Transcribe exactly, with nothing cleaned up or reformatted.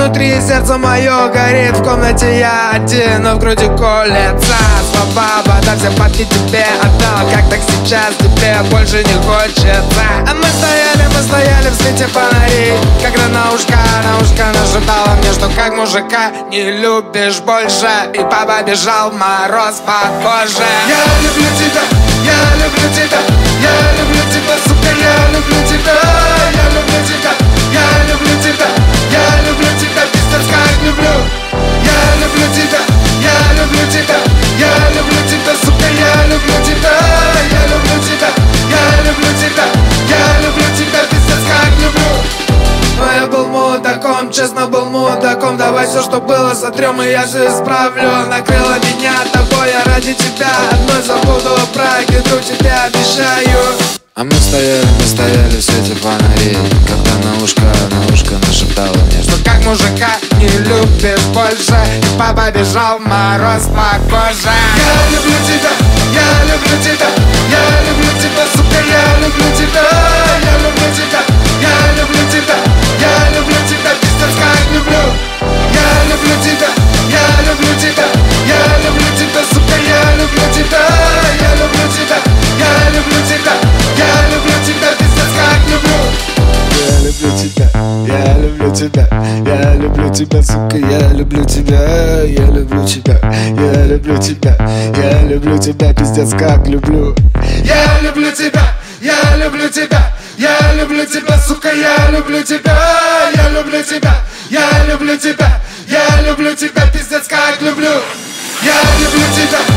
внутри сердце мое горит. В комнате я один, но в груди колется слова. Вода все подки тебе отдал, как так сейчас тебе больше не хочется. А мы стояли, мы стояли в свете фонарей, когда на ушко, на ушко нашептала мне, что как мужика не любишь больше. И папа бежал мороз по коже. Я люблю тебя, я люблю тебя, я люблю тебя, сука, я люблю тебя, я люблю тебя, я люблю тебя, я люблю тебя, пиздец как люблю. Я люблю тебя, я люблю тебя, я люблю тебя, сука, я люблю тебя, я люблю тебя, я люблю тебя, я люблю тебя, пиздец как люблю. Но я был мудаком, честно был мудаком. Давай все, что было, сотрем, и я все исправлю. Накрыла меня тобой, я ради тебя одной забуду про киду, тебе обещаю. А мы стояли, мы стояли в свете фонарей, когда на ушко, на ушко нашептала мне, что как мужика не любишь больше. И папа бежал мороз по коже. Я люблю тебя, я люблю тебя, я люблю тебя, сука, я люблю тебя, я люблю тебя, я люблю тебя, я люблю тебя, пиздец как люблю. Я люблю тебя, я люблю тебя, я люблю тебя, сука, я люблю тебя, я люблю тебя, я люблю тебя, я люблю тебя, пиздец как люблю. Я люблю тебя, я люблю тебя, я люблю тебя, сука, я люблю тебя, я люблю тебя, я люблю тебя, я люблю тебя, пиздец как люблю. Я люблю тебя, я люблю тебя, я люблю тебя, сука, я люблю тебя, я люблю тебя, я люблю тебя, я люблю тебя, пиздец как люблю. Я люблю тебя.